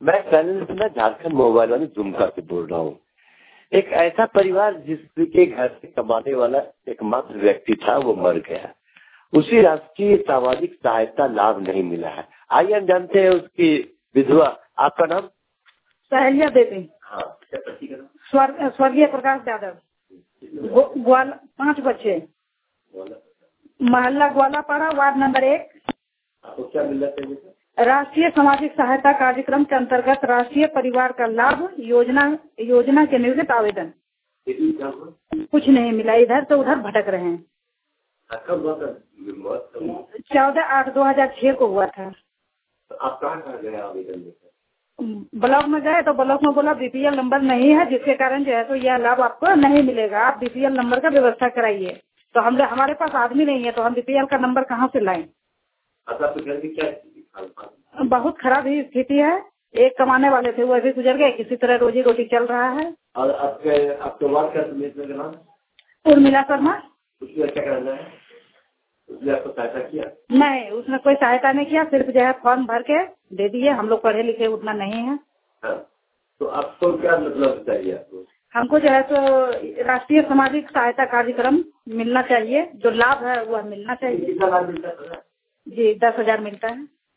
मैं चैनल से ना झारखंड मोबाइल वाले दुमका से बोल रहा हूँ। एक ऐसा परिवार जिसके घर से कमाने वाला एकमात्र व्यक्ति था वो मर गया, उसी राष्ट्रीय सामाजिक सहायता लाभ नहीं मिला है। आइए हम जानते हैं उसकी विधवा। आपका नाम? सहेलिया देवी। हाँ, स्वर्गीय प्रकाश यादव। 5 बच्चे, मोहल्ला ग्वालापाड़ा, वार्ड नंबर 1। आपको क्या मिलना चाहिए? राष्ट्रीय सामाजिक सहायता कार्यक्रम के अंतर्गत राष्ट्रीय परिवार का लाभ योजना के निर्गत आवेदन। कुछ नहीं मिला, इधर से उधर भटक रहे हैं। 14/8/2006 को हुआ था। तो आप कहाँ गए आवेदन लेकर? ब्लॉक में गए तो ब्लॉक में बोला बीपीएल नंबर नहीं है, जिसके कारण जो है तो यह लाभ आपको नहीं मिलेगा, आप बीपीएल नंबर का व्यवस्था कराइए। तो हमारे पास आदमी नहीं है तो हम बीपीएल का नंबर कहाँ से लाएं? बहुत खराब ही स्थिति है। एक कमाने वाले थे वो अभी गुजर गए, किसी तरह रोजी रोटी चल रहा है। और आपके वार्ड का नाम? उर्मिला शर्मा। उसमें क्या करना है? उसने आपको सहायता किया? नहीं, उसने कोई सहायता नहीं किया, सिर्फ जो है फॉर्म भर के दे दिए। हम लोग पढ़े लिखे उतना नहीं है। हाँ। तो आपको क्या मतलब चाहिए? आपको? हमको जो है तो राष्ट्रीय सामाजिक सहायता कार्यक्रम मिलना चाहिए, जो लाभ है वह मिलना चाहिए। कितना लाभ मिलता है? जी 10,000 मिलता है।